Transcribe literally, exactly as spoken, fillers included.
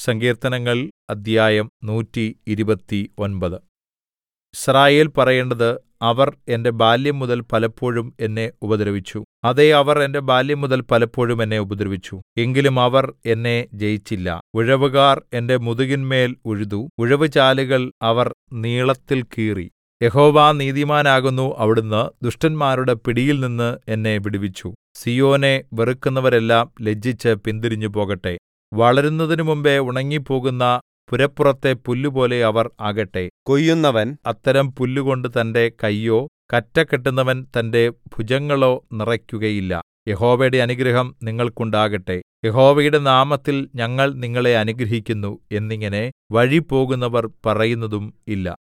സങ്കീർത്തനങ്ങൾ അദ്ധ്യായം നൂറ്റി ഇരുപത്തിയൊൻപത്. യിസ്രായേൽ പറയേണ്ടത്, അവർ എന്റെ ബാല്യംമുതൽ പലപ്പോഴും എന്നെ ഉപദ്രവിച്ചു. അതേ, അവർ എന്റെ ബാല്യംമുതൽ പലപ്പോഴും എന്നെ ഉപദ്രവിച്ചു. എങ്കിലും അവർ എന്നെ ജയിച്ചില്ല. ഉഴവുകാർ എന്റെ മുതുകിന്മേൽ ഉഴുതു, ഉഴവുചാലുകൾ അവർ നീളത്തിൽ കീറി. യഹോവ നീതിമാനാകുന്നു. അവിടുന്ന് ദുഷ്ടന്മാരുടെ പിടിയിൽനിന്ന് എന്നെ വിടുവിച്ചു. സീയോനെ വെറുക്കുന്നവരെല്ലാം ലജ്ജിച്ച് പിന്തിരിഞ്ഞു പോകട്ടെ. വളരുന്നതിനു മുമ്പെ ഉണങ്ങിപ്പോകുന്ന പുരപ്പുറത്തെ പുല്ലുപോലെ അവർ ആകട്ടെ. കൊയ്യുന്നവൻ അത്തരം പുല്ലുകൊണ്ട് തന്റെ കയ്യോ കറ്റ കെട്ടുന്നവൻ തന്റെ ഭുജങ്ങളോ നിറയ്ക്കുകയില്ല. യഹോവയുടെ അനുഗ്രഹം നിങ്ങൾക്കുണ്ടാകട്ടെ. യഹോവയുടെ നാമത്തിൽ ഞങ്ങൾ നിങ്ങളെ അനുഗ്രഹിക്കുന്നു എന്നിങ്ങനെ വഴിപോകുന്നവർ പറയുന്നതും ഇല്ല.